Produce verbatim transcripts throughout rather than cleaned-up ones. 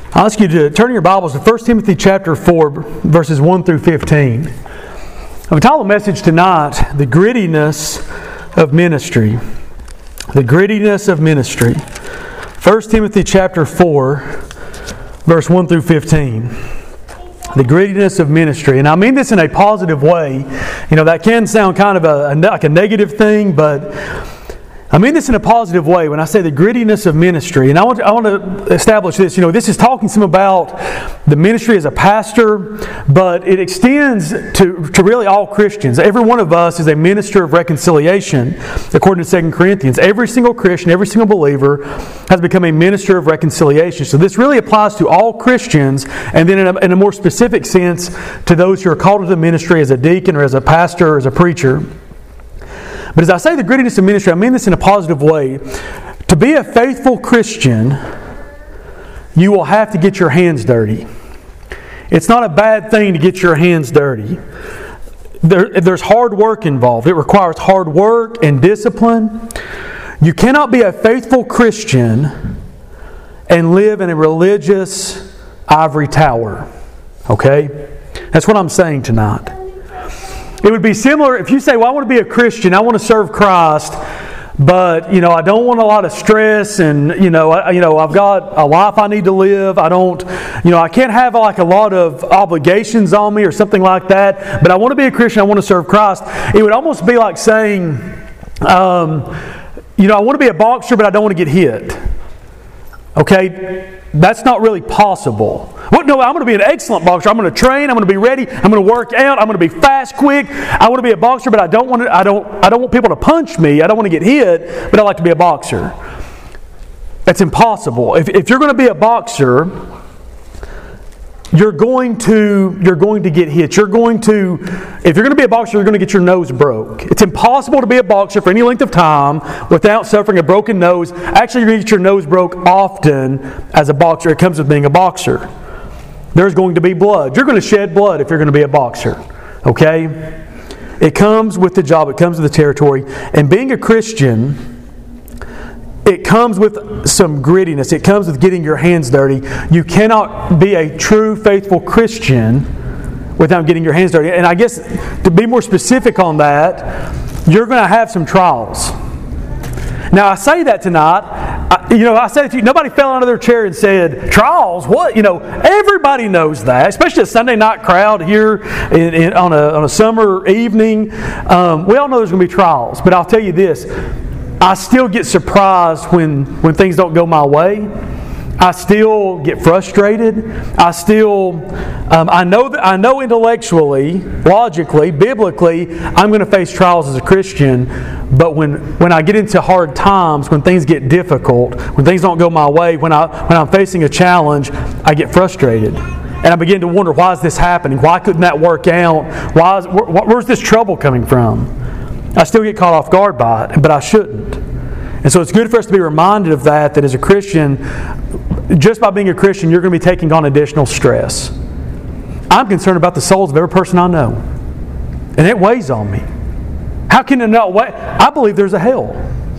I'll ask you to turn your Bibles to First Timothy chapter four, verses one through fifteen. I've entitled the message tonight, The Grittiness of Ministry. The Grittiness of Ministry. First Timothy chapter four, verse one through fifteen. The grittiness of ministry. And I mean this in a positive way. You know, that can sound kind of a, a like a negative thing, but I mean this in a positive way when I say the grittiness of ministry. And I want to, I want to establish this. You know, this is talking some about the ministry as a pastor, but it extends to, to really all Christians. Every one of us is a minister of reconciliation, according to Second Corinthians. Every single Christian, every single believer has become a minister of reconciliation. So this really applies to all Christians, and then in a, in a more specific sense to those who are called to the ministry as a deacon or as a pastor or as a preacher. But as I say the grittiness of ministry, I mean this in a positive way. To be a faithful Christian, you will have to get your hands dirty. It's not a bad thing to get your hands dirty. There, there's hard work involved. It requires hard work and discipline. You cannot be a faithful Christian and live in a religious ivory tower. Okay? That's what I'm saying tonight. It would be similar if you say, well, I want to be a Christian, I want to serve Christ, but, you know, I don't want a lot of stress and, you know, I, you know, I've got a life I need to live. I don't, you know, I can't have like a lot of obligations on me or something like that, but I want to be a Christian, I want to serve Christ. It would almost be like saying, um, you know, I want to be a boxer, but I don't want to get hit. Okay? That's not really possible. Well, no, I'm going to be an excellent boxer. I'm going to train. I'm going to be ready. I'm going to work out. I'm going to be fast, quick. I want to be a boxer, but I don't want to, I don't I don't want people to punch me. I don't want to get hit, but I like to be a boxer. That's impossible. If if you're going to be a boxer, you're going to you're going to get hit. You're going to if you're going to be a boxer, you're going to get your nose broke. It's impossible to be a boxer for any length of time without suffering a broken nose. Actually, you're going to get your nose broke often as a boxer. It comes with being a boxer. There's going to be blood. You're going to shed blood if you're going to be a boxer. Okay? It comes with the job. It comes with the territory. And being a Christian, it comes with some grittiness. It comes with getting your hands dirty. You cannot be a true, faithful Christian without getting your hands dirty. And I guess to be more specific on that, you're going to have some trials. Now, I say that tonight. I, you know, I said if you, nobody fell out of their chair and said, trials, what? You know, everybody knows that, especially a Sunday night crowd here in, in, on, a, on a summer evening. Um, we all know there's going to be trials. But I'll tell you this. I still get surprised when, when things don't go my way. I still get frustrated. I still, um, I know that I know intellectually, logically, biblically, I'm going to face trials as a Christian. But when, when I get into hard times, when things get difficult, when things don't go my way, when I when I'm facing a challenge, I get frustrated, and I begin to wonder, why is this happening? Why couldn't that work out? Why is, where, where's this trouble coming from? I still get caught off guard by it, but I shouldn't. And so it's good for us to be reminded of that, that as a Christian, just by being a Christian, you're going to be taking on additional stress. I'm concerned about the souls of every person I know. And it weighs on me. How can it not weigh? I believe there's a hell.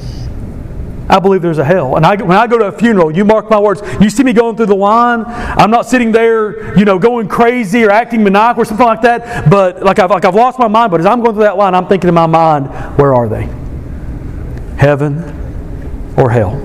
I believe there's a hell. And I, when I go to a funeral, you mark my words, you see me going through the line, I'm not sitting there, you know, going crazy or acting maniacal or something like that, but like I've, like I've lost my mind, but as I'm going through that line, I'm thinking in my mind, where are they? Heaven or hell?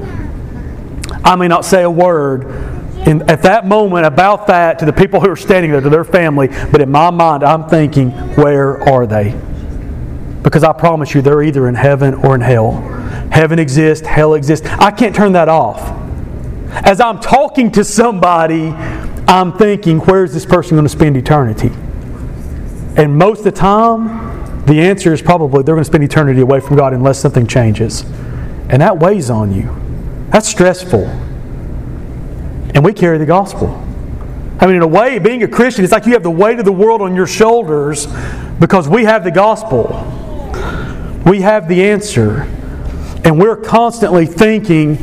I may not say a word in, at that moment about that to the people who are standing there, to their family, but in my mind, I'm thinking, where are they? Because I promise you, they're either in heaven or in hell. Heaven exists, hell exists. I can't turn that off. As I'm talking to somebody, I'm thinking, where's this person going to spend eternity? And most of the time, the answer is probably they're going to spend eternity away from God unless something changes. And that weighs on you. That's stressful. And we carry the gospel. I mean, in a way, being a Christian, it's like you have the weight of the world on your shoulders because we have the gospel. We have the answer. And we're constantly thinking,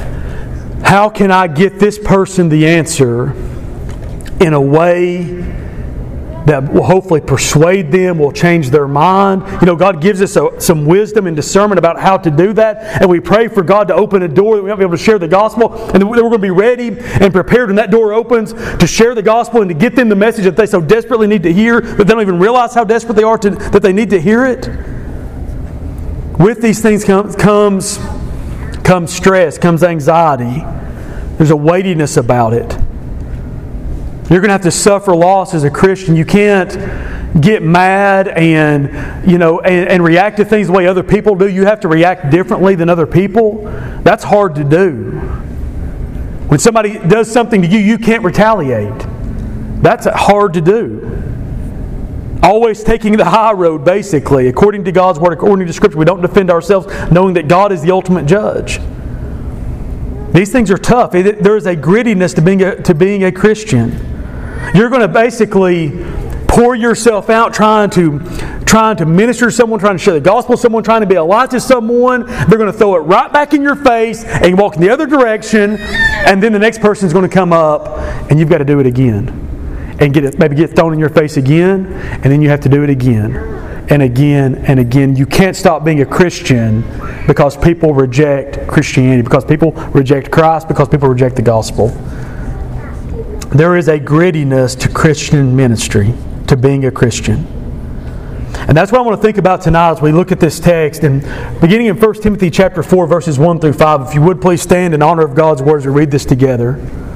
how can I get this person the answer in a way that will hopefully persuade them, will change their mind. You know, God gives us a, some wisdom and discernment about how to do that. And we pray for God to open a door that we might be able to share the gospel. And that we're going to be ready and prepared when that door opens to share the gospel and to get them the message that they so desperately need to hear, but they don't even realize how desperate they are to, that they need to hear it. With these things comes, comes, comes stress, comes anxiety. There's a weightiness about it. You're going to have to suffer loss as a Christian. You can't get mad and, you know, and, and react to things the way other people do. You have to react differently than other people. That's hard to do. When somebody does something to you, you can't retaliate. That's hard to do. Always taking the high road, basically. According to God's Word, according to Scripture, we don't defend ourselves, knowing that God is the ultimate judge. These things are tough. There is a grittiness to being a, to being a Christian. You're going to basically pour yourself out trying to trying to minister to someone, trying to share the gospel to someone, trying to be a light to someone. They're going to throw it right back in your face and walk in the other direction, and then the next person is going to come up and you've got to do it again. And get it, maybe get thrown in your face again, and then you have to do it again and again and again. You can't stop being a Christian because people reject Christianity, because people reject Christ, because people reject the gospel. There is a grittiness to Christian ministry, to being a Christian. And that's what I want to think about tonight as we look at this text. And beginning in First Timothy chapter four, verses one through five, if you would please stand in honor of God's Word as we read this together.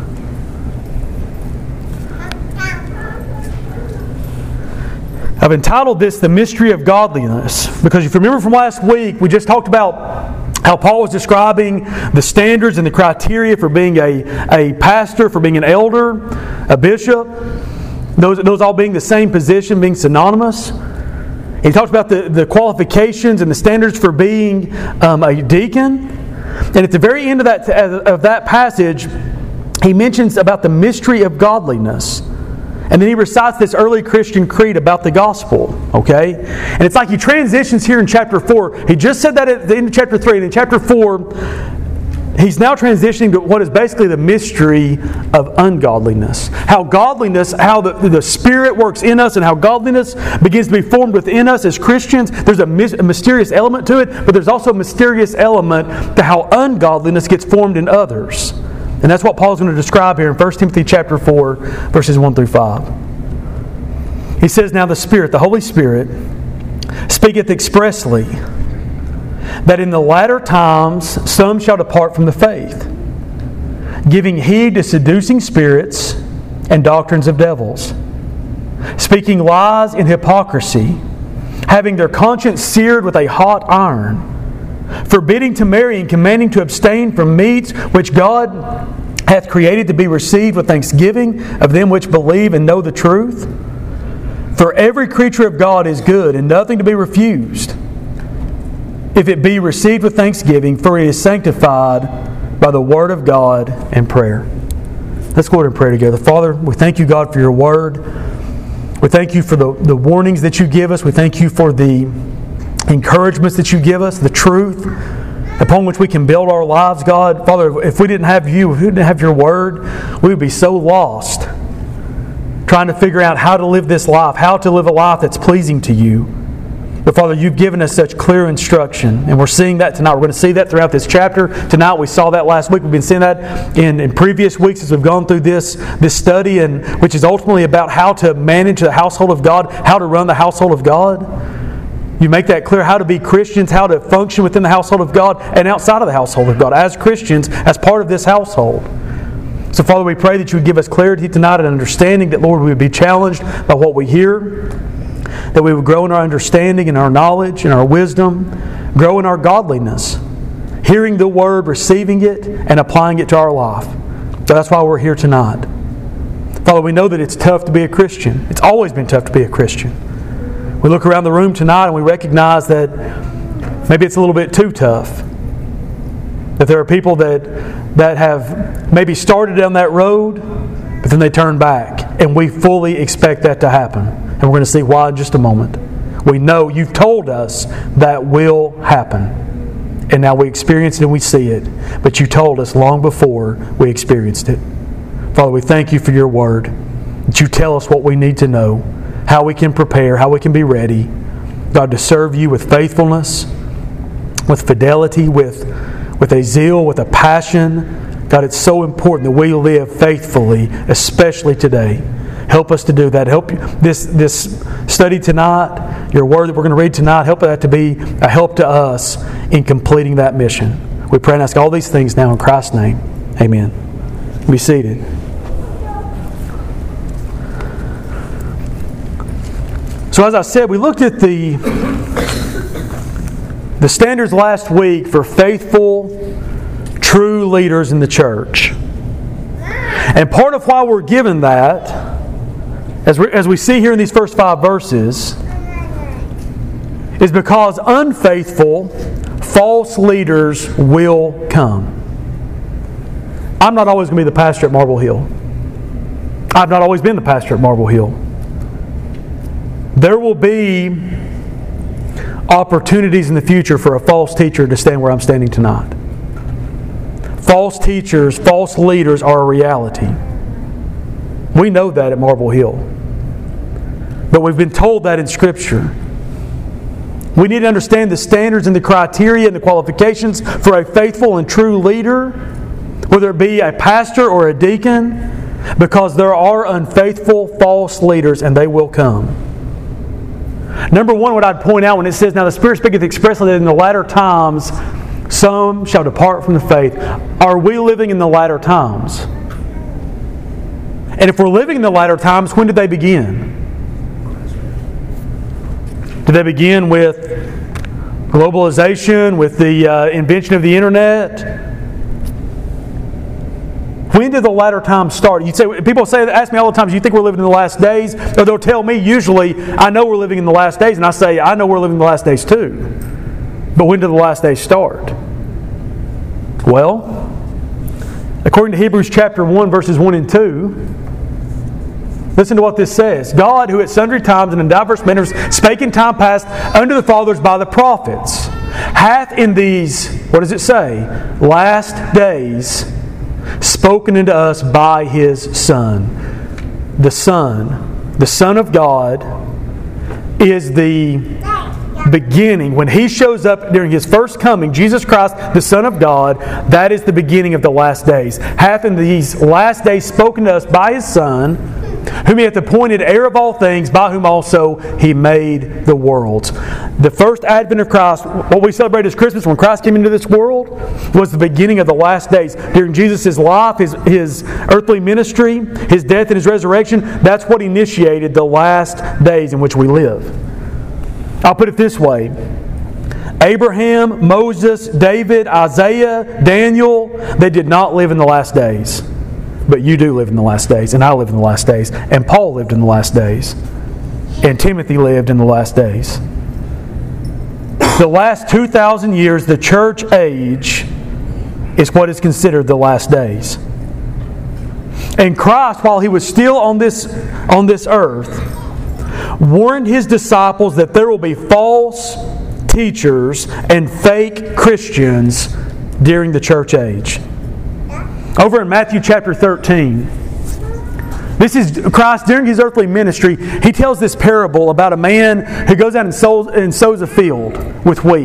I've entitled this The Mystery of Godliness, because if you remember from last week, we just talked about how Paul was describing the standards and the criteria for being a, a pastor, for being an elder, a bishop, those, those all being the same position, being synonymous. He talked about the, the qualifications and the standards for being um, a deacon. And at the very end of that, of that passage, he mentions about the mystery of godliness. And then he recites this early Christian creed about the gospel. Okay? And it's like he transitions here in chapter four. He just said that at the end of chapter three. And in chapter four, he's now transitioning to what is basically the mystery of ungodliness. How godliness, how the, the Spirit works in us, and how godliness begins to be formed within us as Christians. There's a, mis- a mysterious element to it, but there's also a mysterious element to how ungodliness gets formed in others. And that's what Paul's going to describe here in First Timothy chapter four, verses one through five. He says, "Now the Spirit, the Holy Spirit, speaketh expressly, that in the latter times some shall depart from the faith, giving heed to seducing spirits and doctrines of devils, speaking lies in hypocrisy, having their conscience seared with a hot iron, forbidding to marry and commanding to abstain from meats which God hath created to be received with thanksgiving of them which believe and know the truth. For every creature of God is good, and nothing to be refused, if it be received with thanksgiving, for it is sanctified by the word of God and prayer." Let's go ahead and pray together. Father, we thank you, God, for your word. We thank you for the, the warnings that you give us. We thank you for the encouragements that you give us, the truth upon which we can build our lives, God. Father, if we didn't have you, if we didn't have your word, we would be so lost trying to figure out how to live this life, how to live a life that's pleasing to you. But Father, you've given us such clear instruction, and we're seeing that tonight. We're going to see that throughout this chapter. Tonight, we saw that last week. We've been seeing that in, in previous weeks as we've gone through this, this study, and which is ultimately about how to manage the household of God, how to run the household of God. You make that clear, how to be Christians, how to function within the household of God and outside of the household of God as Christians, as part of this household. So, Father, we pray that you would give us clarity tonight and understanding, that, Lord, we would be challenged by what we hear, that we would grow in our understanding and our knowledge and our wisdom, grow in our godliness, hearing the Word, receiving it, and applying it to our life. So that's why we're here tonight. Father, we know that it's tough to be a Christian. It's always been tough to be a Christian. We look around the room tonight and we recognize that maybe it's a little bit too tough. That there are people that, that have maybe started down that road, but then they turn back. And we fully expect that to happen. And we're going to see why in just a moment. We know you've told us that will happen. And now we experience it and we see it. But you told us long before we experienced it. Father, we thank you for your word. That you tell us what we need to know. how we can prepare, how we can be ready, God, to serve You with faithfulness, with fidelity, with, with a zeal, with a passion. God, it's so important that we live faithfully, especially today. Help us to do that. Help this this study tonight, Your Word that we're going to read tonight, help that to be a help to us in completing that mission. We pray and ask all these things now in Christ's name. Amen. Be seated. So as I said, we looked at the, the standards last week for faithful, true leaders in the church. And part of why we're given that, as we, as we see here in these first five verses, is because unfaithful, false leaders will come. I'm not always going to be the pastor at Marble Hill. I've not always been the pastor at Marble Hill. There will be opportunities in the future for a false teacher to stand where I'm standing tonight. False teachers, false leaders are a reality. We know that at Marble Hill. But we've been told that in Scripture. We need to understand the standards and the criteria and the qualifications for a faithful and true leader, whether it be a pastor or a deacon, because there are unfaithful, false leaders, and they will come. Number one, what I'd point out when it says, "Now the Spirit speaketh expressly that in the latter times some shall depart from the faith." Are we living in the latter times? And if we're living in the latter times, when did they begin? Did they begin with globalization, with the uh, invention of the internet? When did the latter times start? You say people say ask me all the time, "Do you think we're living in the last days?" Or they'll tell me usually, "I know we're living in the last days," and I say, "I know we're living in the last days too." But when did the last days start? Well, according to Hebrews chapter one, verses one and two, listen to what this says. "God, who at sundry times and in diverse manners spake in time past unto the fathers by the prophets, hath in these," what does it say? "last days spoken unto us by His Son." The Son, the Son of God, is the beginning. When He shows up during His first coming, Jesus Christ, the Son of God, that is the beginning of the last days. Hath in these last days spoken to us by His Son, whom He hath appointed heir of all things, by whom also He made the worlds. The first advent of Christ, what we celebrate as Christmas, when Christ came into this world, was the beginning of the last days. During Jesus' life, His, his earthly ministry, His death and His resurrection, that's what initiated the last days in which we live. I'll put it this way. Abraham, Moses, David, Isaiah, Daniel, they did not live in the last days. But you do live in the last days, and I live in the last days, and Paul lived in the last days, and Timothy lived in the last days. The last two thousand years, the church age, is what is considered the last days. And Christ, while He was still on this, on this earth, warned His disciples that there will be false teachers and fake Christians during the church age. Over in Matthew chapter thirteen, this is Christ during His earthly ministry. He tells this parable about a man who goes out and sows, and sows a field with wheat.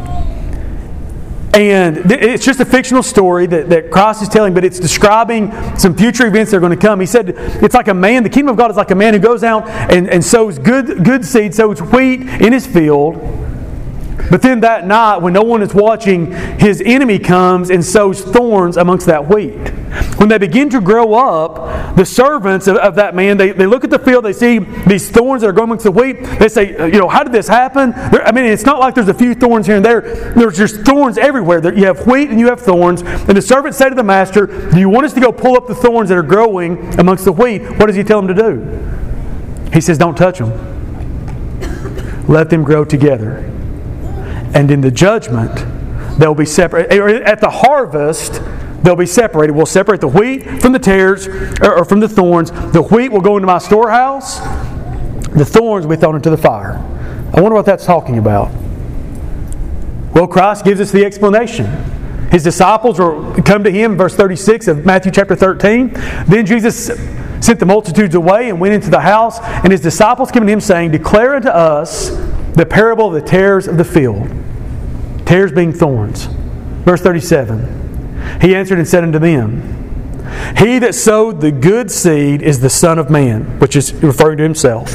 And it's just a fictional story that, that Christ is telling, but it's describing some future events that are going to come. He said it's like a man, the kingdom of God is like a man who goes out and, and sows good, good seed, sows wheat in his field. But then that night, when no one is watching, his enemy comes and sows thorns amongst that wheat. When they begin to grow up, the servants of, of that man, they, they look at the field, they see these thorns that are growing amongst the wheat. They say, you know, how did this happen? There, I mean, it's not like there's a few thorns here and there. There's just thorns everywhere. There, you have wheat and you have thorns. And the servants say to the master, "Do you want us to go pull up the thorns that are growing amongst the wheat?" What does he tell them to do? He says, "Don't touch them. Let them grow together. And in the judgment, they'll be separate. At the harvest, they'll be separated. We'll separate the wheat from the tares, or from the thorns. The wheat will go into my storehouse. The thorns will be thrown into the fire." I wonder what that's talking about. Well, Christ gives us the explanation. His disciples will come to Him, verse thirty-six of Matthew chapter thirteen. Then Jesus sent the multitudes away and went into the house, and his disciples came to him, saying, Declare unto us the parable of the tares of the field. Tares being thorns. Verse thirty-seven. He answered and said unto them, He that sowed the good seed is the Son of Man, which is referring to himself.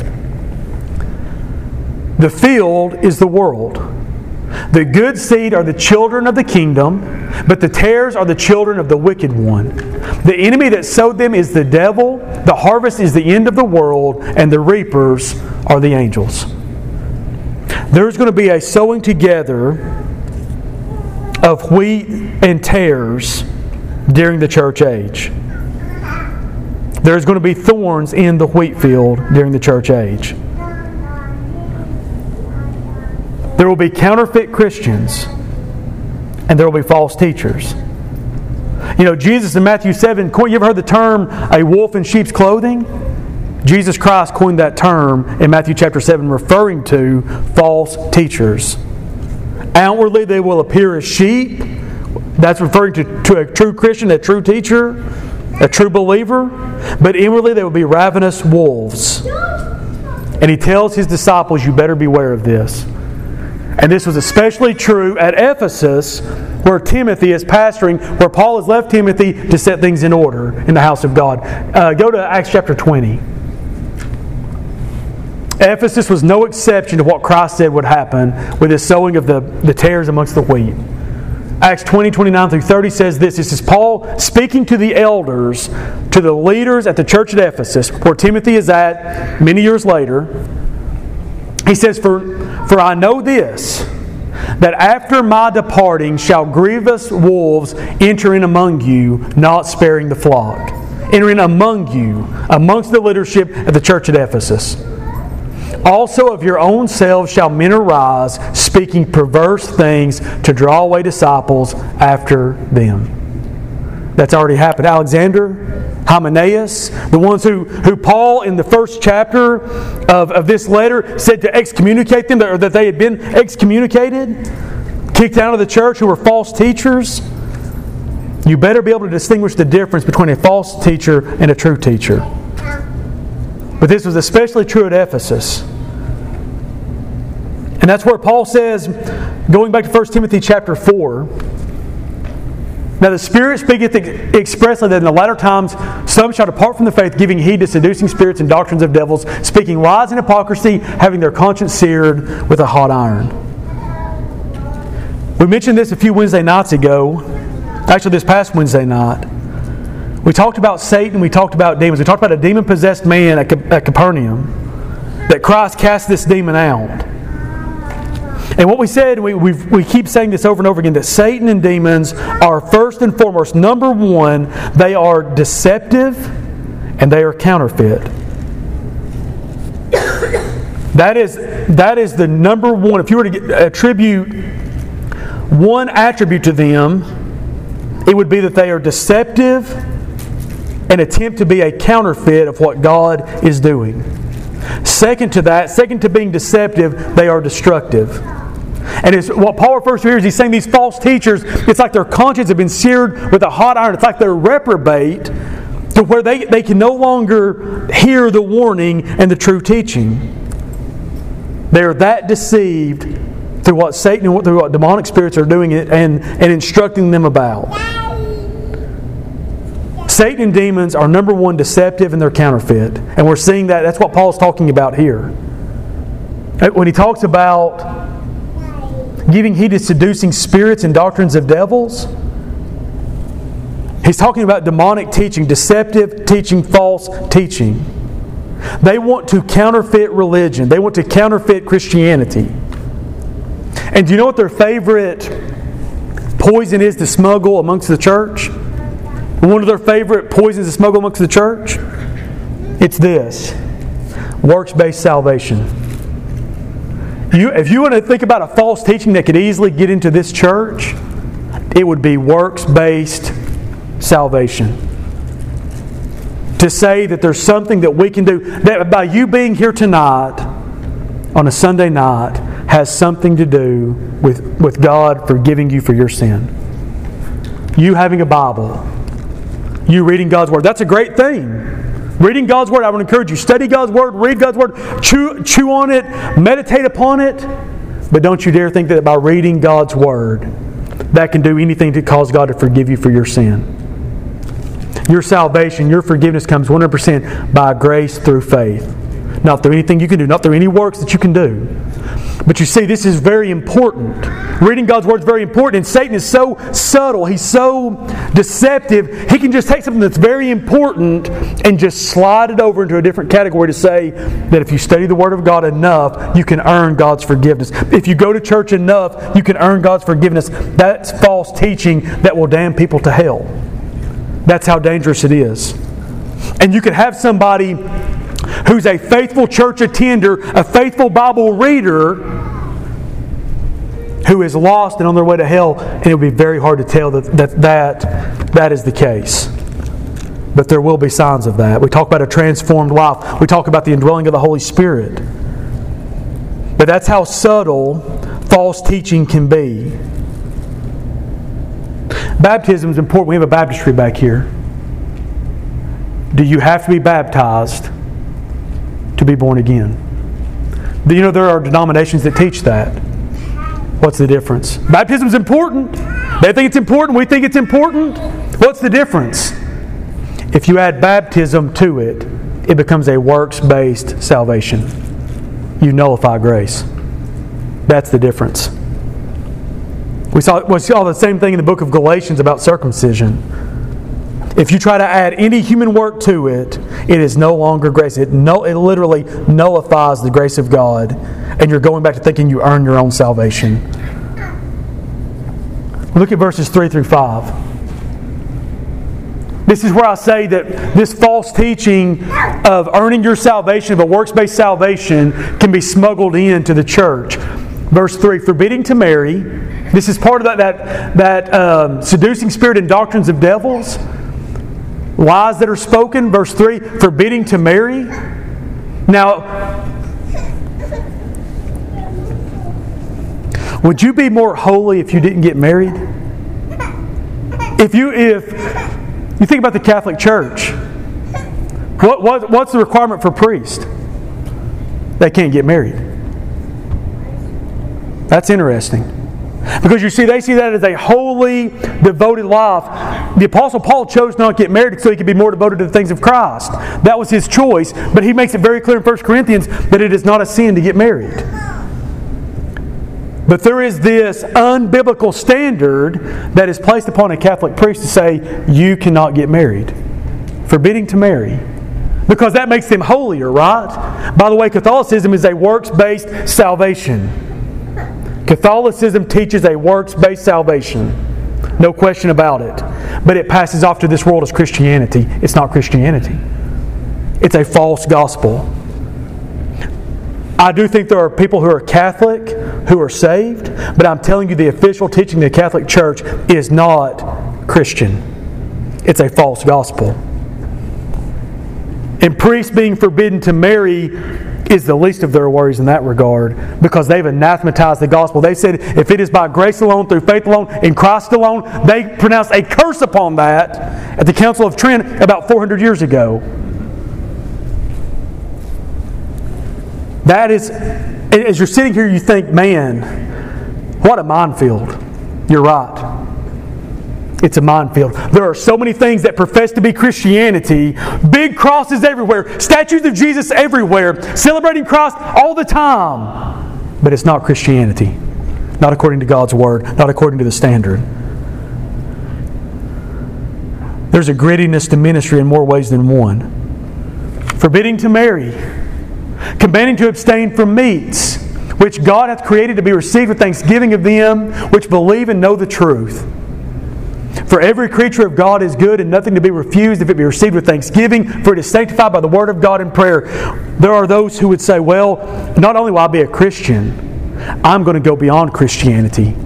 The field is the world. The good seed are the children of the kingdom, but the tares are the children of the wicked one. The enemy that sowed them is the devil. The harvest is the end of the world, and the reapers are the angels. There's going to be a sowing together of wheat and tares during the church age. There's going to be thorns in the wheat field during the church age. There will be counterfeit Christians, and there will be false teachers. You know, Jesus in Matthew seven, you ever heard the term a wolf in sheep's clothing? Jesus Christ coined that term in Matthew chapter seven, referring to false teachers. Outwardly they will appear as sheep. That's referring to, to a true Christian, a true teacher, a true believer. But inwardly they will be ravenous wolves. And he tells his disciples, you better beware of this. And this was especially true at Ephesus, where Timothy is pastoring, where Paul has left Timothy to set things in order in the house of God. Uh, go to Acts chapter twenty. Ephesus was no exception to what Christ said would happen with his sowing of the, the tares amongst the wheat. Acts twenty, twenty-nine through thirty says this. This is Paul speaking to the elders, to the leaders at the church at Ephesus, where Timothy is at many years later. He says, For, for I know this, that after my departing shall grievous wolves enter in among you, not sparing the flock. Enter in among you, amongst the leadership of the church at Ephesus. Also of your own selves shall men arise, speaking perverse things to draw away disciples after them. That's already happened. Alexander, Hymenaeus, the ones who, who Paul in the first chapter of, of this letter said to excommunicate them, or that they had been excommunicated, kicked out of the church, who were false teachers. You better be able to distinguish the difference between a false teacher and a true teacher. But this was especially true at Ephesus. And that's where Paul says, going back to First Timothy chapter four, Now the Spirit speaketh expressly that in the latter times some shall depart from the faith, giving heed to seducing spirits and doctrines of devils, speaking lies and hypocrisy, having their conscience seared with a hot iron. We mentioned this a few Wednesday nights ago. Actually, this past Wednesday night. We talked about Satan, we talked about demons. We talked about a demon-possessed man at Capernaum, that Christ cast this demon out. And what we said, we we we keep saying this over and over again, that Satan and demons are first and foremost, number one, they are deceptive and they are counterfeit. That is, that is the number one. If you were to get, attribute one attribute to them, it would be that they are deceptive and attempt to be a counterfeit of what God is doing. Second to that, second to being deceptive, they are destructive. And it's, what Paul refers to here is he's saying these false teachers, it's like their conscience have been seared with a hot iron. It's like they're reprobate to where they, they can no longer hear the warning and the true teaching. They're that deceived through what Satan and through what demonic spirits are doing and, and instructing them about. Satan and demons are number one deceptive and they're counterfeit. And we're seeing that. That's what Paul's talking about here. When he talks about giving heed to seducing spirits and doctrines of devils, he's talking about demonic teaching, deceptive teaching, false teaching. They want to counterfeit religion. They want to counterfeit Christianity. And do you know what their favorite poison is to smuggle amongst the church? One of their favorite poisons to smuggle amongst the church? It's this: works-based salvation. You, if you want to think about a false teaching that could easily get into this church, it would be works-based salvation. To say that there's something that we can do, that by you being here tonight on a Sunday night has something to do with, with God forgiving you for your sin. You having a Bible, you reading God's Word, that's a great thing. Reading God's Word, I would encourage you, study God's Word, read God's Word, chew, chew on it, meditate upon it. But don't you dare think that by reading God's Word, that can do anything to cause God to forgive you for your sin. Your salvation, your forgiveness comes one hundred percent by grace through faith. Not through anything you can do, not through any works that you can do. But you see, this is very important. Reading God's Word is very important. And Satan is so subtle, he's so deceptive, he can just take something that's very important and just slide it over into a different category to say that if you study the Word of God enough, you can earn God's forgiveness. If you go to church enough, you can earn God's forgiveness. That's false teaching that will damn people to hell. That's how dangerous it is. And you can have somebody who's a faithful church attender, a faithful Bible reader, who is lost and on their way to hell, and it will be very hard to tell that that, that that is the case. But there will be signs of that. We talk about a transformed life. We talk about the indwelling of the Holy Spirit. But that's how subtle false teaching can be. Baptism is important. We have a baptistry back here. Do you have to be baptized to be born again? You know, there are denominations that teach that. What's the difference? Baptism is important. They think it's important. We think it's important. What's the difference? If you add baptism to it, it becomes a works-based salvation. You nullify grace. That's the difference. We saw, we saw the same thing in the book of Galatians about circumcision. If you try to add any human work to it, it is no longer grace. It, no, it literally nullifies the grace of God, and you're going back to thinking you earn your own salvation. Look at verses three through five. This is where I say that this false teaching of earning your salvation, of a works-based salvation, can be smuggled into the church. Verse three, forbidding to marry. This is part of that, that, that um, seducing spirit and doctrines of devils. Lies that are spoken. Verse three, forbidding to marry. Now, would you be more holy if you didn't get married? If you if you think about the Catholic Church, what, what what's the requirement for priests? They can't get married. That's interesting. Because you see, they see that as a holy, devoted life. The Apostle Paul chose not to get married so he could be more devoted to the things of Christ. That was his choice. But he makes it very clear in First Corinthians that it is not a sin to get married. But there is this unbiblical standard that is placed upon a Catholic priest to say, you cannot get married. Forbidding to marry. Because that makes them holier, right? By the way, Catholicism is a works-based salvation. Catholicism teaches a works-based salvation. No question about it. But it passes off to this world as Christianity. It's not Christianity. It's a false gospel. I do think there are people who are Catholic who are saved, but I'm telling you the official teaching of the Catholic Church is not Christian. It's a false gospel. And priests being forbidden to marry is the least of their worries in that regard, because they've anathematized the gospel. They said if it is by grace alone, through faith alone, in Christ alone, they pronounced a curse upon that at the Council of Trent about four hundred years ago. That is, as you're sitting here, you think, man, what a minefield. You're right. It's a minefield. There are so many things that profess to be Christianity. Big crosses everywhere. Statues of Jesus everywhere. Celebrating Christ all the time. But it's not Christianity. Not according to God's Word. Not according to the standard. There's a grittiness to ministry in more ways than one. Forbidding to marry. Commanding to abstain from meats, which God hath created to be received with thanksgiving of them which believe and know the truth. For every creature of God is good, and nothing to be refused if it be received with thanksgiving, for it is sanctified by the word of God and prayer. There are those who would say, well, not only will I be a Christian, I'm going to go beyond Christianity.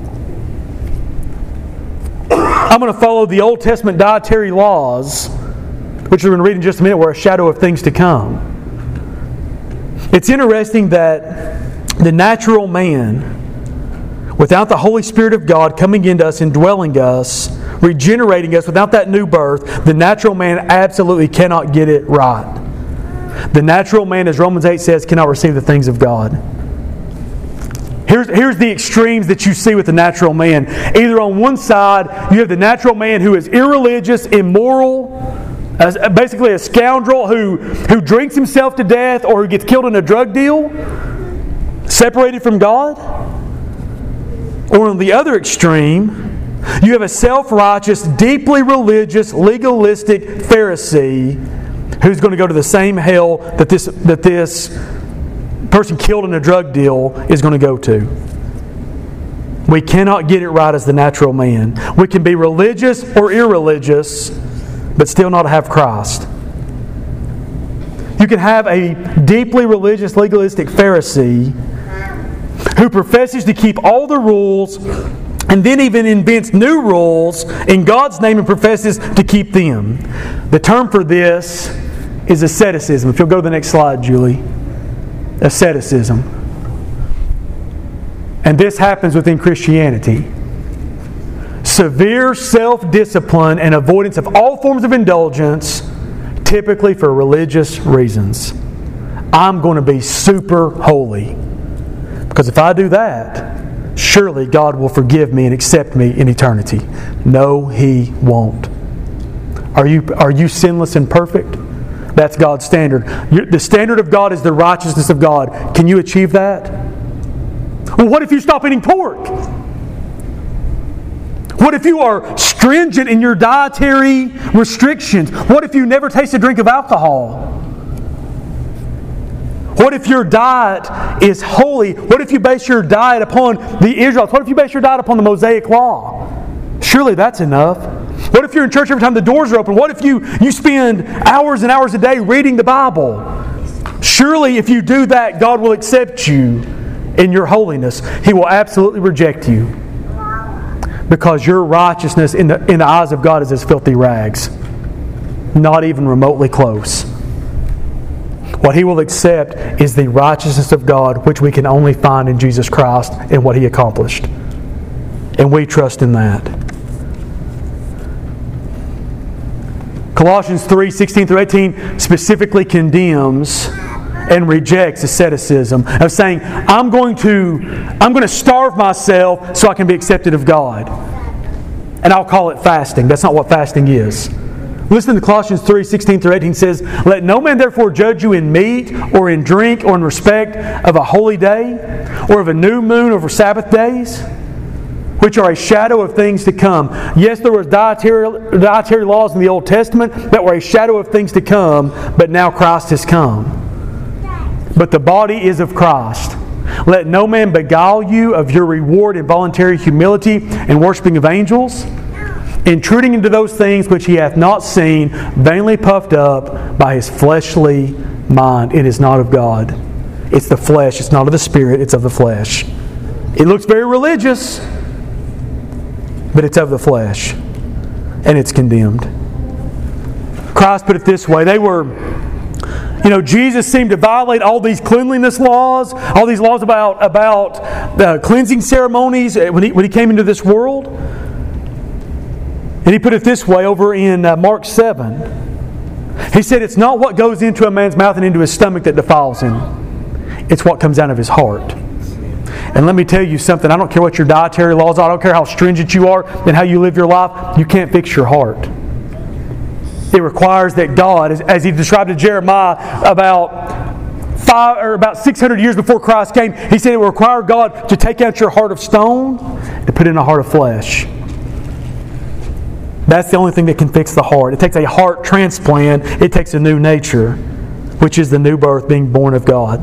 I'm going to follow the Old Testament dietary laws, which we're going to read in just a minute, were a shadow of things to come. It's interesting that the natural man, without the Holy Spirit of God coming into us and dwelling us, regenerating us, without that new birth, the natural man absolutely cannot get it right. The natural man, as Romans eight says, cannot receive the things of God. Here's, here's the extremes that you see with the natural man. Either on one side, you have the natural man who is irreligious, immoral, as basically a scoundrel who, who drinks himself to death or who gets killed in a drug deal, separated from God. Or on the other extreme, you have a self-righteous, deeply religious, legalistic Pharisee who's going to go to the same hell that this, that this person killed in a drug deal is going to go to. We cannot get it right as the natural man. We can be religious or irreligious, but still not have Christ. You can have a deeply religious, legalistic Pharisee who professes to keep all the rules and then even invents new rules in God's name and professes to keep them. The term for this is asceticism. If you'll go to the next slide, Julie. Asceticism. And this happens within Christianity. Severe self-discipline and avoidance of all forms of indulgence, typically for religious reasons. I'm going to be super holy. Because if I do that, surely God will forgive me and accept me in eternity. No, He won't. Are you, are you sinless and perfect? That's God's standard. The standard of God is the righteousness of God. Can you achieve that? Well, what if you stop eating pork? What if you are stringent in your dietary restrictions? What if you never taste a drink of alcohol? What if your diet is holy? What if you base your diet upon the Israelites? What if you base your diet upon the Mosaic Law? Surely that's enough. What if you're in church every time the doors are open? What if you, you spend hours and hours a day reading the Bible? Surely if you do that, God will accept you in your holiness. He will absolutely reject you because your righteousness in the, in the eyes of God is as filthy rags. Not even remotely close. What He will accept is the righteousness of God, which we can only find in Jesus Christ and what He accomplished. And we trust in that. Colossians three, sixteen through eighteen specifically condemns and rejects asceticism of saying, I'm going to, I'm going to starve myself so I can be accepted of God. And I'll call it fasting. That's not what fasting is. Listen to Colossians three, sixteen through eighteen says, Let no man therefore judge you in meat or in drink or in respect of a holy day or of a new moon or for Sabbath days, which are a shadow of things to come. Yes, there were dietary, dietary laws in the Old Testament that were a shadow of things to come, but now Christ has come. But the body is of Christ. Let no man beguile you of your reward in voluntary humility and worshiping of angels, intruding into those things which he hath not seen, vainly puffed up by his fleshly mind. It is not of God. It's the flesh. It's not of the Spirit. It's of the flesh. It looks very religious, but it's of the flesh. And it's condemned. Christ put it this way. They were, you know, Jesus seemed to violate all these cleanliness laws, all these laws about, about the cleansing ceremonies when he, when he came into this world. And he put it this way over in uh, Mark seven. He said, it's not what goes into a man's mouth and into his stomach that defiles him. It's what comes out of his heart. And let me tell you something. I don't care what your dietary laws are. I don't care how stringent you are and how you live your life. You can't fix your heart. It requires that God, as, as He described to Jeremiah about five or about six hundred years before Christ came, He said it will require God to take out your heart of stone and put in a heart of flesh. That's the only thing that can fix the heart. It takes a heart transplant. It takes a new nature, which is the new birth, being born of God.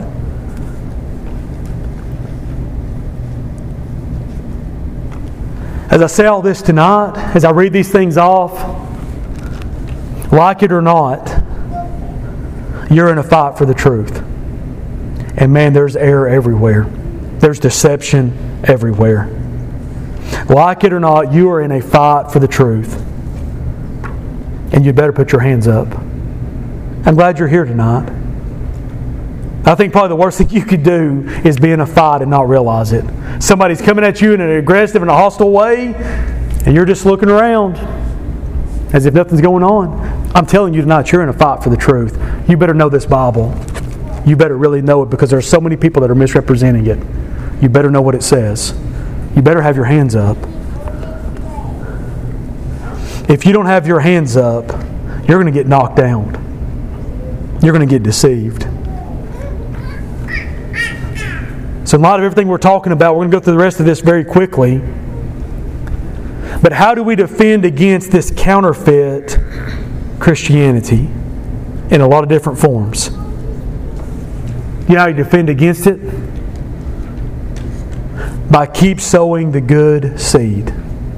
As I say all this tonight, as I read these things off, like it or not, you're in a fight for the truth. And man, there's error everywhere. There's deception everywhere. Like it or not, you are in a fight for the truth. And you better put your hands up. I'm glad you're here tonight. I think probably the worst thing you could do is be in a fight and not realize it. Somebody's coming at you in an aggressive and a hostile way, and you're just looking around as if nothing's going on, I'm telling you tonight, you're in a fight for the truth. You better know this Bible. You better really know it, because there are so many people that are misrepresenting it. You better know what it says. You better have your hands up. If you don't have your hands up, you're going to get knocked down. You're going to get deceived. So in light of everything we're talking about, we're going to go through the rest of this very quickly. But how do we defend against this counterfeit Christianity in a lot of different forms? You know how you defend against it? By keep sowing the good seed.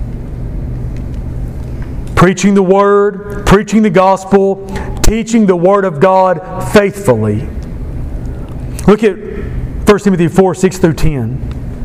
Preaching the Word, preaching the gospel, teaching the Word of God faithfully. Look at First Timothy four, six through ten.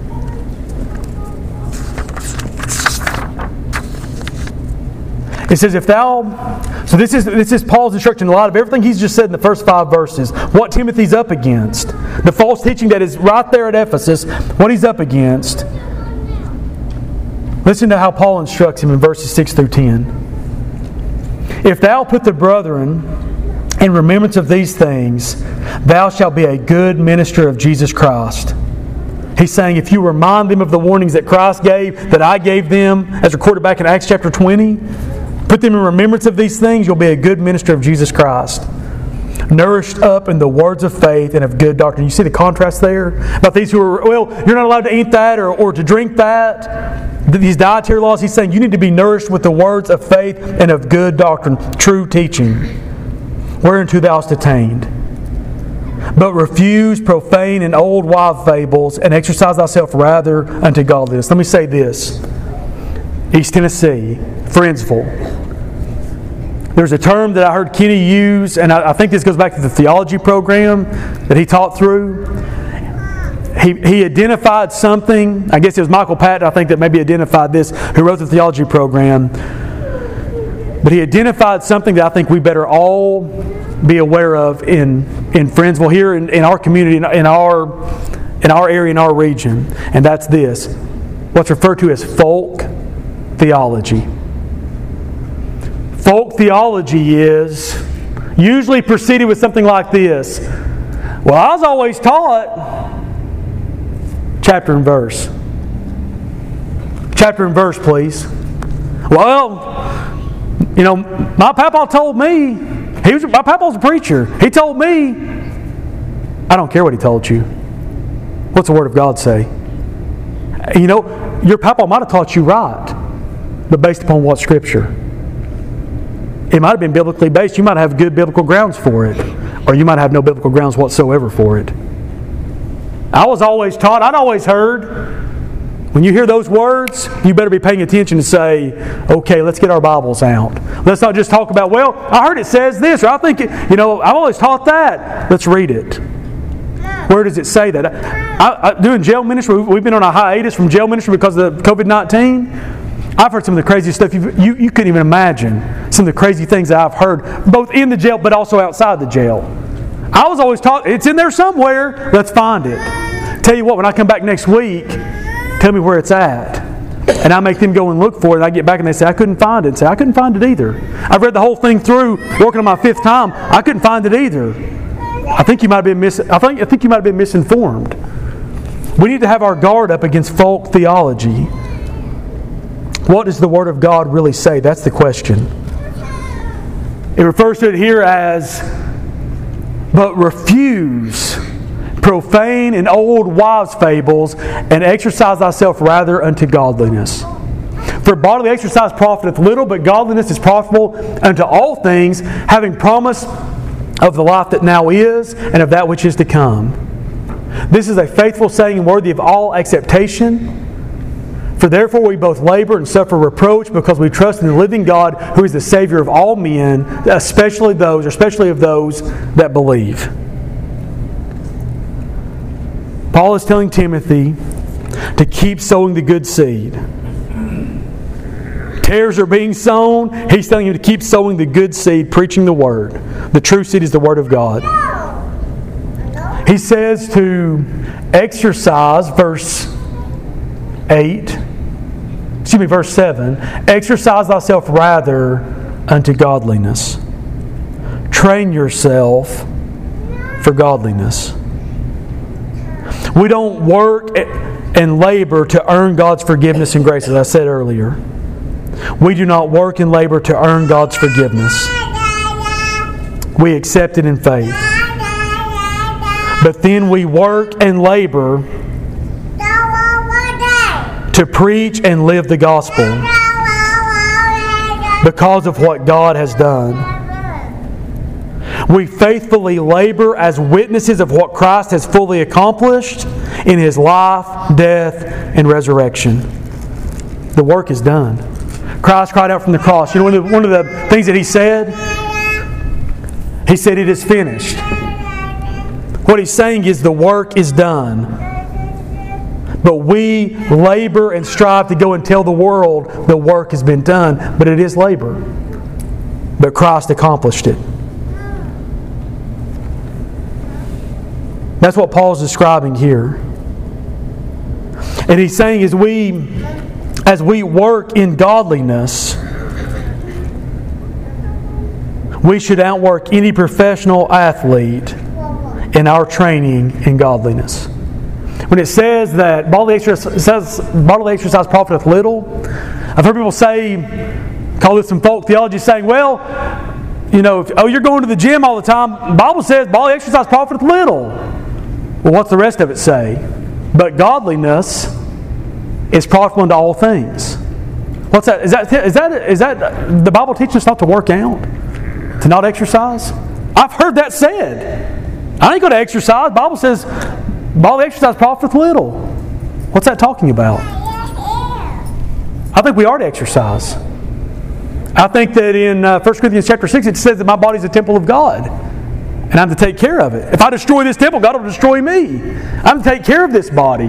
It says, if thou... So this is this is Paul's instruction. A lot of everything he's just said in the first five verses. What Timothy's up against. The false teaching that is right there at Ephesus. What he's up against. Listen to how Paul instructs him in verses six through ten. If thou put the brethren in remembrance of these things, thou shalt be a good minister of Jesus Christ. He's saying, if you remind them of the warnings that Christ gave, that I gave them, as recorded back in Acts chapter twenty, put them in remembrance of these things, you'll be a good minister of Jesus Christ. Nourished up in the words of faith and of good doctrine. You see the contrast there? About these who are, well, you're not allowed to eat that or, or to drink that. These dietary laws, he's saying you need to be nourished with the words of faith and of good doctrine, true teaching, whereunto thou hast attained. But refuse profane and old wives' fables, and exercise thyself rather unto godliness. Let me say this. East Tennessee, Friendsville. There's a term that I heard Kenny use, and I, I think this goes back to the theology program that he taught through. He, he identified something, I guess it was Michael Patton, I think, that maybe identified this, who wrote the theology program. But he identified something that I think we better all be aware of in, in Friendsville, here in, in our community, in, in our in our area, in our region. And that's this. What's referred to as folk theology. Folk theology is usually preceded with something like this. Well, I was always taught chapter and verse. Chapter and verse, please. Well, you know, my papa told me, he was my papa was a preacher. He told me, I don't care what he told you. What's the Word of God say? You know, your papa might have taught you right, but based upon what Scripture? It might have been biblically based. You might have good biblical grounds for it. Or you might have no biblical grounds whatsoever for it. I was always taught, I'd always heard, when you hear those words, you better be paying attention and say, okay, let's get our Bibles out. Let's not just talk about, well, I heard it says this, or I think, it, you know, I've always taught that. Let's read it. Where does it say that? I, I, doing jail ministry, we've been on a hiatus from jail ministry because of covid nineteen. I've heard some of the craziest stuff you, you, you couldn't even imagine. Some of the crazy things that I've heard, both in the jail but also outside the jail. I was always taught, it's in there somewhere, let's find it. Tell you what, when I come back next week, tell me where it's at. And I make them go and look for it, and I get back and they say, I couldn't find it. And say, I couldn't find it either. I've read the whole thing through, working on my fifth time, I couldn't find it either. I think you might have been mis- I think, I think you might have been misinformed. We need to have our guard up against folk theology. What does the Word of God really say? That's the question. It refers to it here as, but refuse profane and old wives' fables, and exercise thyself rather unto godliness. For bodily exercise profiteth little, but godliness is profitable unto all things, having promise of the life that now is, and of that which is to come. This is a faithful saying and worthy of all acceptation. For therefore we both labor and suffer reproach, because we trust in the living God, who is the Savior of all men, especially those, especially of those that believe. Paul is telling Timothy to keep sowing the good seed. Tares are being sown. He's telling him to keep sowing the good seed, preaching the Word. The true seed is the Word of God. He says to exercise, verse eight, excuse me, verse seven, exercise thyself rather unto godliness. Train yourself for godliness. We don't work and labor to earn God's forgiveness and grace, as I said earlier. We do not work and labor to earn God's forgiveness. We accept it in faith. But then we work and labor to preach and live the gospel because of what God has done. We faithfully labor as witnesses of what Christ has fully accomplished in His life, death, and resurrection. The work is done. Christ cried out from the cross. You know, one of the, one of the things that He said? He said, "It is finished." What He's saying is the work is done. But we labor and strive to go and tell the world the work has been done. But it is labor. But Christ accomplished it. That's what Paul's describing here. And he's saying as we, as we work in godliness, we should outwork any professional athlete in our training in godliness. When it says that bodily exercise, says bodily exercise profiteth little, I've heard people say, call this some folk theology, saying, well, you know, if, oh, you're going to the gym all the time. The Bible says bodily exercise profiteth little. Well, what's the rest of it say? But godliness is profitable unto all things. What's that? Is that is that is that the Bible teaches us not to work out, to not exercise? I've heard that said. I ain't going to exercise. The Bible says bodily exercise profiteth little. What's that talking about? I think we are to exercise. I think that in uh, First Corinthians chapter six it says that my body is a temple of God. And I'm to take care of it. If I destroy this temple, God will destroy me. I'm to take care of this body.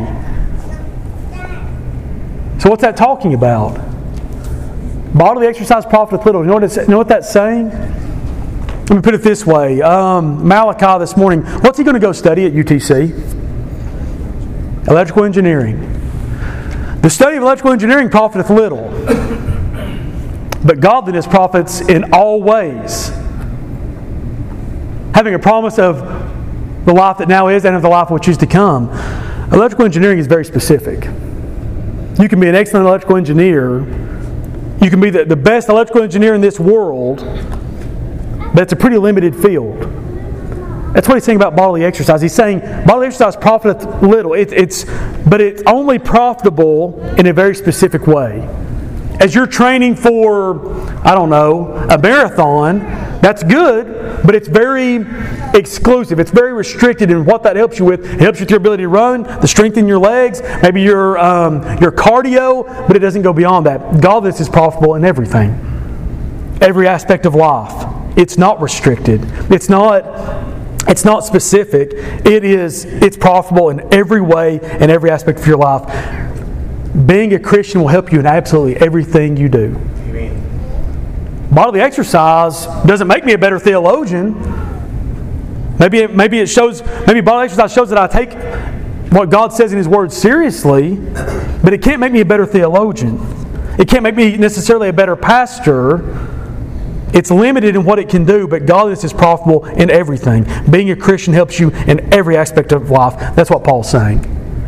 So what's that talking about? Bodily exercise profiteth little. You know what, it's, you know what that's saying? Let me put it this way. Um, Malachi this morning, what's he going to go study at U T C? Electrical engineering. The study of electrical engineering profiteth little. But godliness profits in all ways. Having a promise of the life that now is and of the life which is to come. Electrical engineering is very specific. You can be an excellent electrical engineer. You can be the, the best electrical engineer in this world, but it's a pretty limited field. That's what he's saying about bodily exercise. He's saying bodily exercise profiteth little. It, it's, but it's only profitable in a very specific way. As you're training for, I don't know, a marathon, that's good, but it's very exclusive. It's very restricted in what that helps you with. It helps you with your ability to run, to strengthen your legs, maybe your um, your cardio, but it doesn't go beyond that. Godliness is profitable in everything. Every aspect of life. It's not restricted. It's not It's not specific. It is it's profitable in every way and every aspect of your life. Being a Christian will help you in absolutely everything you do. Amen. Bodily exercise doesn't make me a better theologian. Maybe it, maybe it shows. Maybe bodily exercise shows that I take what God says in His Word seriously, but it can't make me a better theologian. It can't make me necessarily a better pastor. It's limited in what it can do, but godliness is profitable in everything. Being a Christian helps you in every aspect of life. That's what Paul's saying.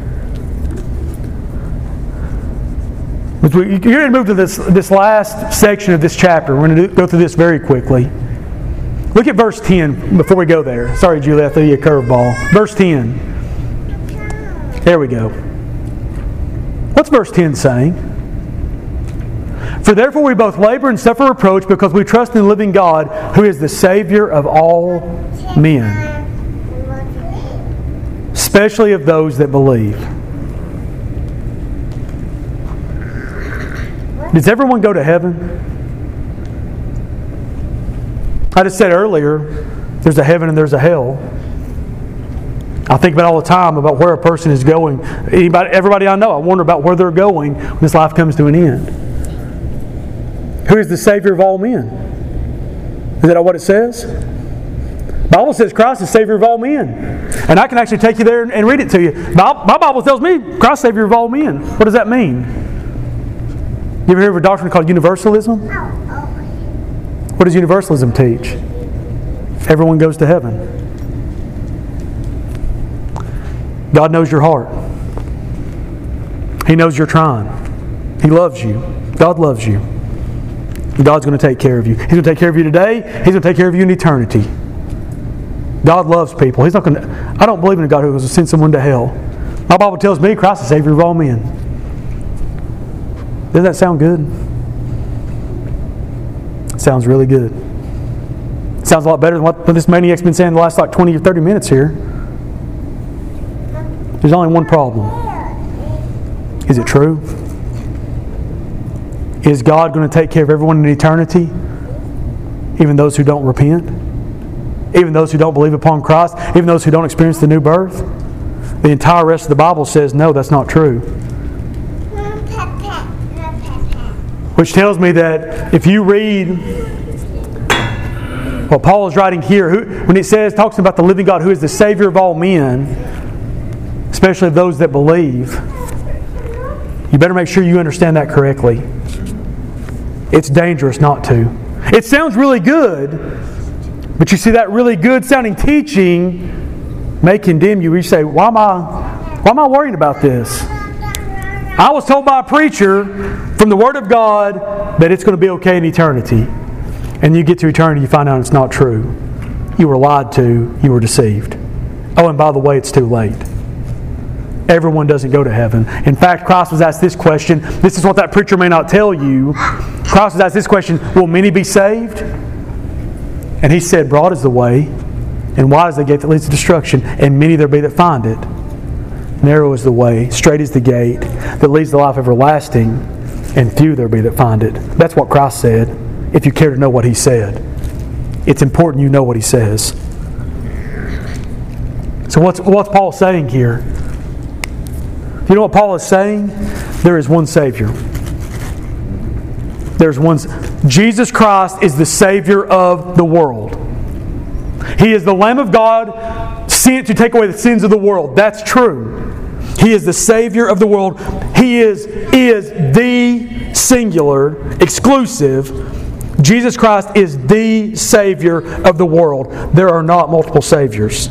You're going to move to this, this last section of this chapter. We're going to do, go through this very quickly. Look at verse ten before we go there. Sorry, Julie, I threw you a curveball. Verse ten. There we go. What's verse ten saying? For therefore we both labor and suffer reproach because we trust in the living God, who is the Savior of all men, especially of those that believe. Does everyone go to heaven? I just said earlier, there's a heaven and there's a hell. I think about all the time about where a person is going. Anybody, everybody I know, I wonder about where they're going when this life comes to an end. Who is the Savior of all men? Is that what it says? The Bible says Christ is Savior of all men. And I can actually take you there and read it to you. My Bible tells me Christ is Savior of all men. What does that mean? You ever hear of a doctrine called universalism? What does universalism teach? Everyone goes to heaven. God knows your heart. He knows you're trying. He loves you. God loves you. God's going to take care of you. He's going to take care of you today. He's going to take care of you in eternity. God loves people. He's not going to, I don't believe in a God who will send someone to hell. My Bible tells me Christ is the Savior of all men. Doesn't that sound good? It sounds really good. It sounds a lot better than what this maniac's been saying the last like twenty or thirty minutes here. There's only one problem. Is it true? Is God going to take care of everyone in eternity? Even those who don't repent? Even those who don't believe upon Christ? Even those who don't experience the new birth? The entire rest of the Bible says, no, that's not true. Which tells me that if you read what Paul is writing here, who, when it says, talks about the living God who is the Savior of all men, especially those that believe, you better make sure you understand that correctly. It's dangerous not to. It sounds really good, but you see that really good sounding teaching may condemn you. You say, why am I, why am I worrying about this? I was told by a preacher from the Word of God that it's going to be okay in eternity. And you get to eternity, you find out it's not true. You were lied to. You were deceived. Oh, and by the way, it's too late. Everyone doesn't go to heaven. In fact, Christ was asked this question. This is what that preacher may not tell you. Christ was asked this question, will many be saved? And He said, broad is the way, and wide is the gate that leads to destruction, and many there be that find it. Narrow is the way, straight is the gate that leads to life everlasting, and few there be that find it. That's what Christ said, if you care to know what He said. It's important you know what He says. So what's, what's Paul saying here? You know what Paul is saying? There is one Savior. There's one. Jesus Christ is the Savior of the world. He is the Lamb of God sent to take away the sins of the world. That's true. He is the Savior of the world. He is, is the singular, exclusive. Jesus Christ is the Savior of the world. There are not multiple Saviors.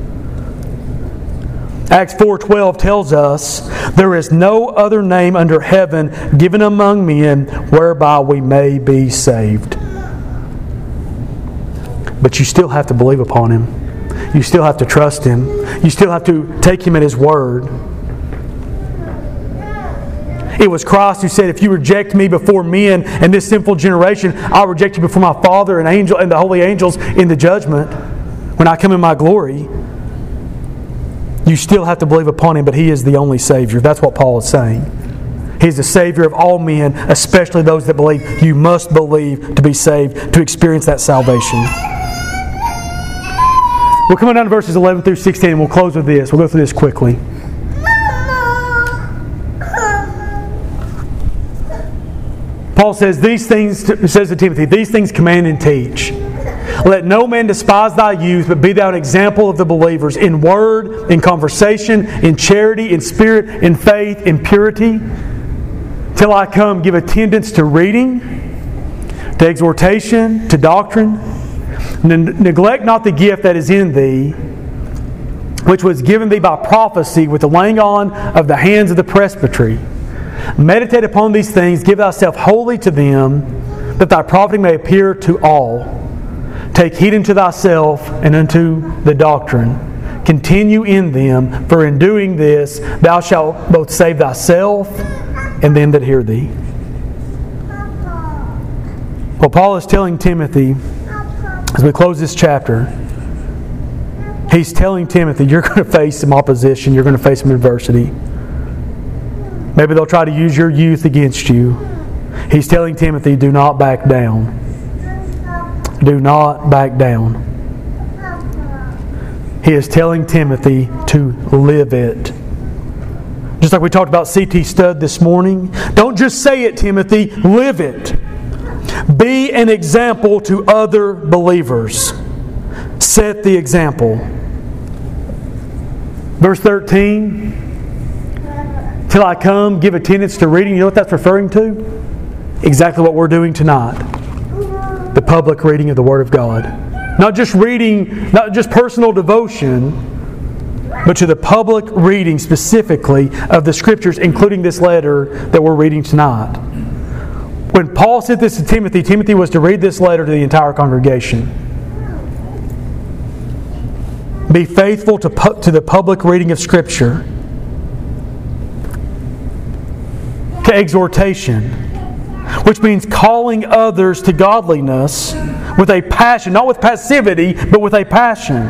Acts four twelve tells us, there is no other name under heaven given among men whereby we may be saved. But you still have to believe upon Him. You still have to trust Him. You still have to take Him at His word. It was Christ who said, if you reject me before men and this sinful generation, I'll reject you before my Father and angel and the holy angels in the judgment when I come in my glory. You still have to believe upon Him, but He is the only Savior. That's what Paul is saying. He's the Savior of all men, especially those that believe. You must believe to be saved, to experience that salvation. We're coming down to verses eleven through sixteen, and we'll close with this. We'll go through this quickly. Paul says, these things, says to Timothy, these things command and teach. Let no man despise thy youth, but be thou an example of the believers in word, in conversation, in charity, in spirit, in faith, in purity. Till I come, give attendance to reading, to exhortation, to doctrine. N- neglect not the gift that is in thee, which was given thee by prophecy with the laying on of the hands of the presbytery. Meditate upon these things, give thyself wholly to them, that thy profiting may appear to all. Take heed unto thyself and unto the doctrine. Continue in them, for in doing this thou shalt both save thyself and them that hear thee. Well, Paul is telling Timothy, as we close this chapter, he's telling Timothy, you're going to face some opposition, you're going to face some adversity. Maybe they'll try to use your youth against you. He's telling Timothy, do not back down. Do not back down. He is telling Timothy to live it. Just like we talked about C T Studd this morning. Don't just say it, Timothy. Live it. Be an example to other believers. Set the example. Verse thirteen. Till I come, give attendance to reading. You know what that's referring to? exactly what we're doing tonight. The public reading of the Word of God. Not just reading, not just personal devotion, but to the public reading specifically of the Scriptures, including this letter that we're reading tonight. When Paul said this to Timothy, Timothy was to read this letter to the entire congregation. Be faithful to, pu- to the public reading of Scripture. To exhortation, which means calling others to godliness with a passion, not with passivity, but with a passion.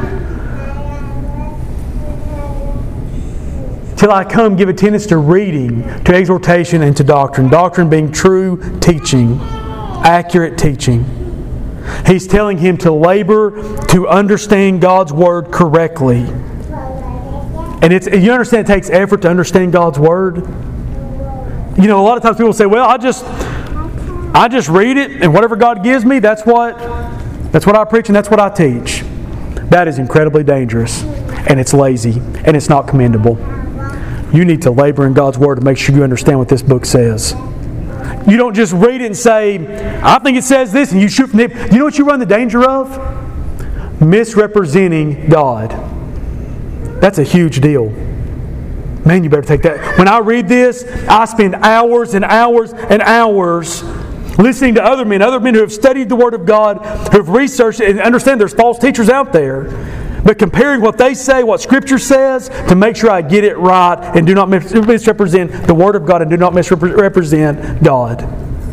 Till I come, give attendance to reading, to exhortation, and to doctrine. Doctrine being true teaching, accurate teaching. He's telling him to labor to understand God's Word correctly. And it's, you understand it takes effort to understand God's Word? You know, a lot of times people say, well, I just I just read it, and whatever God gives me, that's what that's what I preach and that's what I teach. That is incredibly dangerous, and it's lazy, and it's not commendable. You need to labor in God's Word to make sure you understand what this book says. You don't just read it and say, I think it says this, and you shoot from the hip. You know what you run the danger of? Misrepresenting God. That's a huge deal. Man, you better take that. When I read this, I spend hours and hours and hours listening to other men, other men who have studied the Word of God, who have researched it, and understand there's false teachers out there. But comparing what they say, what Scripture says, to make sure I get it right and do not misrepresent the Word of God and do not misrepresent God.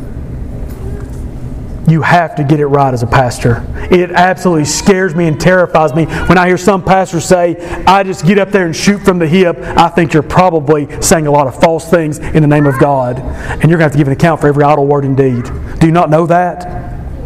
You have to get it right as a pastor. It absolutely scares me and terrifies me when I hear some pastors say, I just get up there and shoot from the hip. I think you're probably saying a lot of false things in the name of God. And you're going to have to give an account for every idle word and deed. Do you not know that?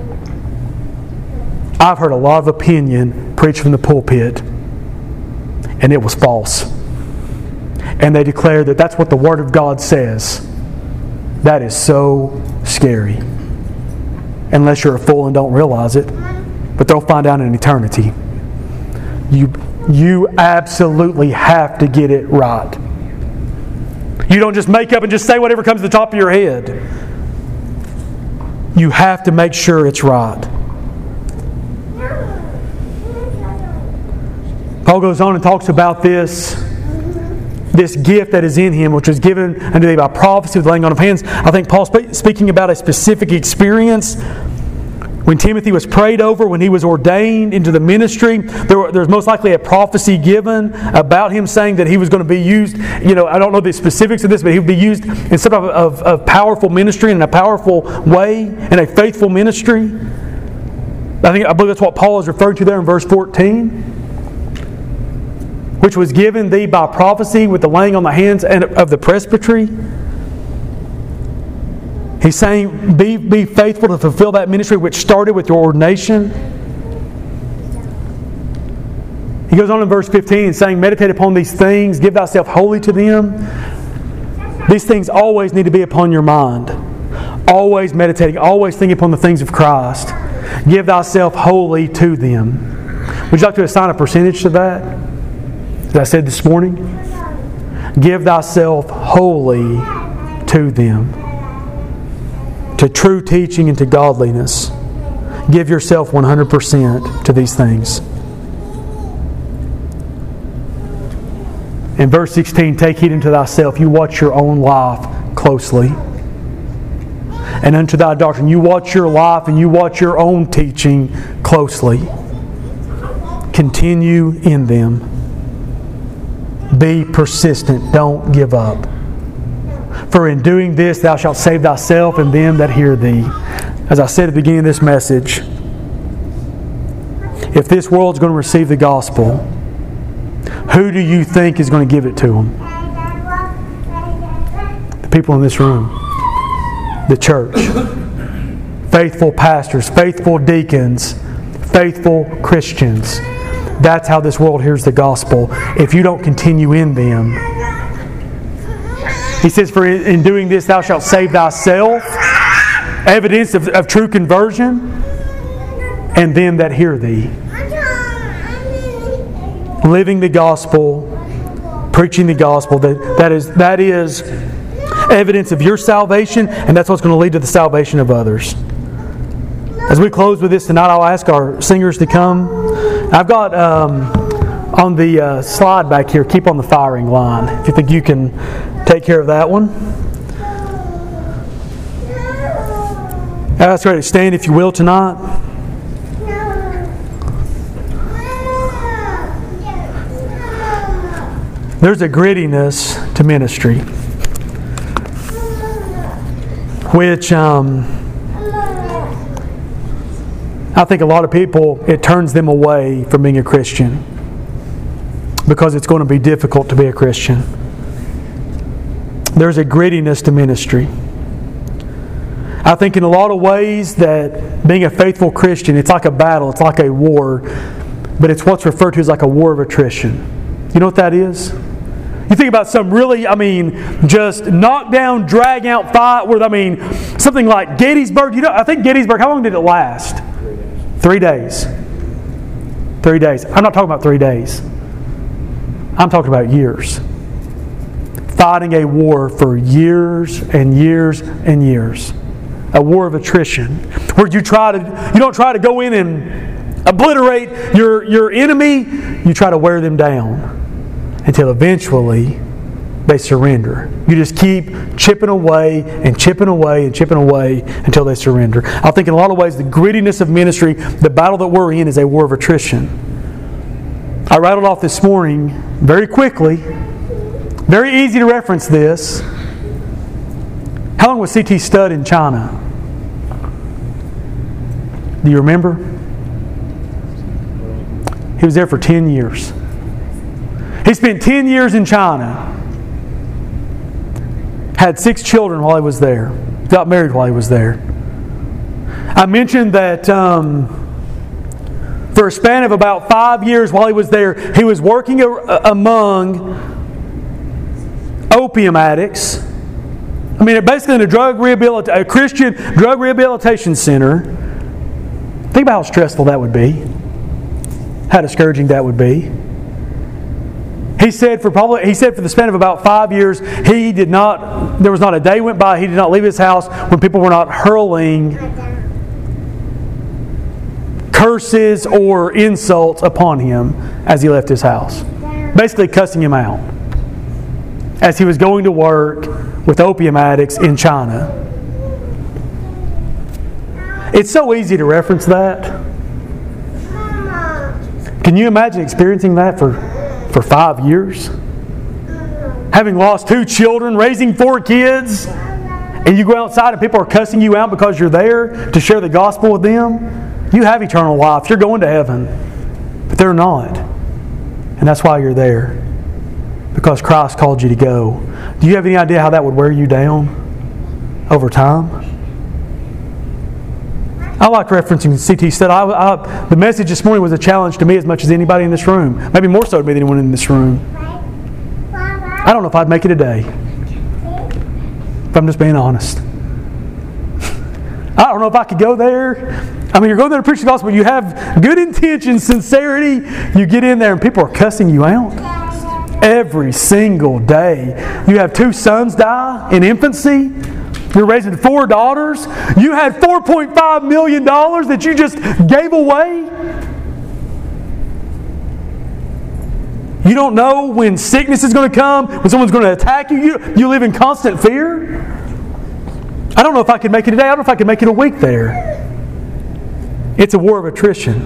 I've heard a lot of opinion preached from the pulpit, and it was false. And they declared that that's what the Word of God says. That is so scary. Unless you're a fool and don't realize it. But they'll find out in eternity. You, you absolutely have to get it right. You don't just make up and just say whatever comes to the top of your head. You have to make sure it's right. Paul goes on and talks about this, this gift that is in him, which was given unto thee by prophecy with the laying on of hands. I think Paul's speaking about a specific experience when Timothy was prayed over, when he was ordained into the ministry. There, were, there was most likely a prophecy given about him saying that he was going to be used. You know, I don't know the specifics of this, but he would be used in some of, of, of powerful ministry in a powerful way, in a faithful ministry. I think I believe that's what Paul is referring to there in verse fourteen. Which was given thee by prophecy with the laying on the hands of the presbytery. He's saying, be, be faithful to fulfill that ministry which started with your ordination. He goes on in verse fifteen saying, meditate upon these things, give thyself wholly to them. These things always need to be upon your mind. Always meditating, always thinking upon the things of Christ. Give thyself wholly to them. Would you like to assign a percentage to that? As I said this morning, give thyself wholly to them. To true teaching and to godliness. Give yourself one hundred percent to these things. In verse sixteen, take heed unto thyself. You watch your own life closely. And unto thy doctrine. You watch your life and you watch your own teaching closely. Continue in them. Be persistent. Don't give up. For in doing this thou shalt save thyself and them that hear thee. As I said at the beginning of this message, if this world's going to receive the gospel, who do you think is going to give it to them? The people in this room. The church. Faithful pastors, faithful deacons, faithful Christians. That's how this world hears the gospel. If you don't continue in them. He says, for in doing this thou shalt save thyself. Evidence of, of true conversion. And them that hear thee. Living the gospel. Preaching the gospel. That, that is, that is evidence of your salvation, and that's what's going to lead to the salvation of others. As we close with this tonight, I'll ask our singers to come. I've got um, on the uh, slide back here, keep on the firing line. If you think you can take care of that one. Ask ready to stand, if you will, tonight. There's a grittiness to ministry, which um, I think a lot of people, it turns them away from being a Christian because it's going to be difficult to be a Christian. There's a grittiness to ministry. I think in a lot of ways that being a faithful Christian, it's like a battle, it's like a war, but it's what's referred to as like a war of attrition. You know what that is? You think about some really, I mean, just knockdown, drag out fight where, I mean, something like Gettysburg. You know, I think Gettysburg, how long did it last? Three days. Three days. I'm not talking about three days. I'm talking about years. Fighting a war for years and years and years. A war of attrition. Where you try to, you don't try to go in and obliterate your, your enemy. You try to wear them down until eventually they surrender. You just keep chipping away and chipping away and chipping away until they surrender. I think in a lot of ways the grittiness of ministry, the battle that we're in, is a war of attrition. I rattled off this morning very quickly. Very easy to reference this. How long was C T Studd in China? Do you remember? He was there for ten years. He spent ten years in China. Had six children while he was there. Got married while he was there. I mentioned that um, for a span of about five years while he was there, he was working a- among opium addicts. I mean, basically in a drug rehabilit- a Christian drug rehabilitation center. Think about how stressful that would be. How discouraging that would be. He said for probably he said for the span of about five years, he did not there was not a day went by he did not leave his house when people were not hurling curses or insults upon him as he left his house. Basically cussing him out. As he was going to work with opium addicts in China. It's so easy to reference that. Can you imagine experiencing that for, for five years? Having lost two children, raising four kids, and you go outside and people are cussing you out because you're there to share the gospel with them? You have eternal life. You're going to heaven. But they're not. And that's why you're there. Because Christ called you to go. Do you have any idea how that would wear you down over time? I like referencing C T Studd. I, I, the message this morning was a challenge to me as much as anybody in this room. Maybe more so to me than anyone in this room. I don't know if I'd make it a day. If I'm just being honest. I don't know if I could go there. I mean, you're going there to preach the gospel. You have good intentions, sincerity. You get in there and people are cussing you out. Every single day. You have two sons die in infancy. You're raising four daughters. You had four point five million dollars that you just gave away. You don't know when sickness is going to come, when someone's going to attack you. You, you live in constant fear. I don't know if I could make it a day. I don't know if I could make it a week there. It's a war of attrition.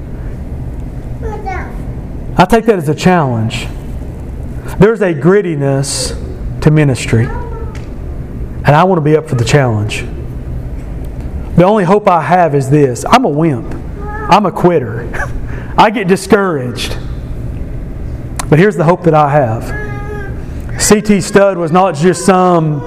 I take that as a challenge. There's a grittiness to ministry. And I want to be up for the challenge. The only hope I have is this. I'm a wimp. I'm a quitter. I get discouraged. But here's the hope that I have. C T Studd was not just some,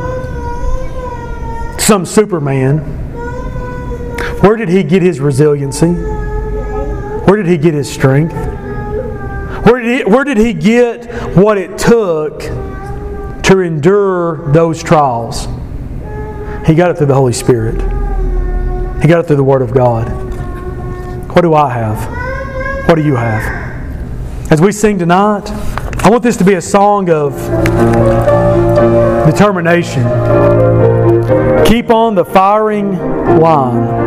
some Superman. Where did he get his resiliency? Where did he get his strength? Where did he, where did he get what it took to endure those trials? He got it through the Holy Spirit. He got it through the Word of God. What do I have? What do you have? As we sing tonight, I want this to be a song of the determination. Keep on the firing line.